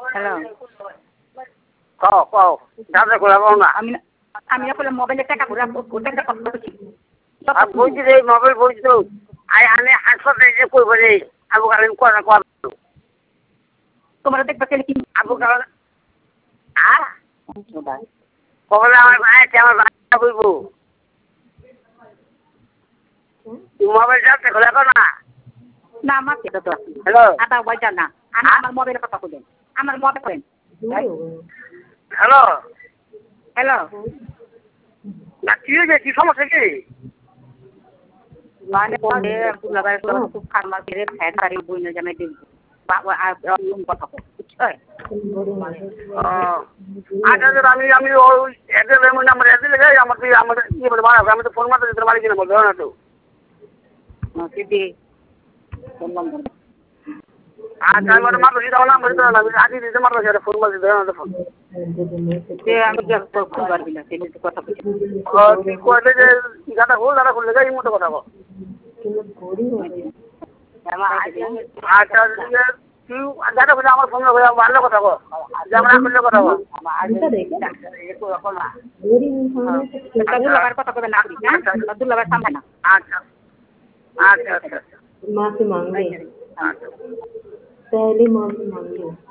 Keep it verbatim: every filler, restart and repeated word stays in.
hello কও কও দাদা খোলা কও না আমি আমি আসলে মোবাইলে টাকা ঘুরা ওটা কথা বলছি আর বলছি রে মোবাইল বলছি তো আই আনে হাসপাতালে যে কইব রে আবু কালাম কোনা কোয়া তোমরা দেখবা কেন কি আবু কালাম আ কবলে আমার ভাই আমার ভাই কইব মোবাইল যাতে খোলা কও না না আমার এটা তো হ্যালো আটা ওইটা না আমি আমার মোবাইলে কথা বলেন আমার মোবাইল করেন হ্যালো হ্যালো না কি হয়েছে কি সমস্যা কি মানে পরে লাগাই খুব খারাপ করে ফ্যান সারি বইনে জামাই দিই বাবা আর কথা বুঝছো আচ্ছা আমি আমি ওই এদের নাম্বার এদের লেগে আমাকে আমাদের ইয়ে বলে বাড়াবো আমি তো ফোন মারতে দিতে মালিক না বলবো না তো দিদি ফোন নম্বর আচ্ছা আমি ওটা মারবো দিতে নাম্বার দিতে না আগে দিতে মারবো সেটা ফোন মারতে দেবে না ফোন সে আমি ফোন করবি না তিনি কথা বলছি তুই কইলে যে গাটা খোল গাটা খুললে যাই মতো কথা বল আচ্ছা তুই গাটা খুলে আমার ফোন করে ভালো কথা বল যেমন খুললে কথা বল দুলাবার কথা বলবেন না দুলাবার সামনে না আচ্ছা আচ্ছা আচ্ছা माफी मांग ले আচ্ছা पहले माफी मांग ले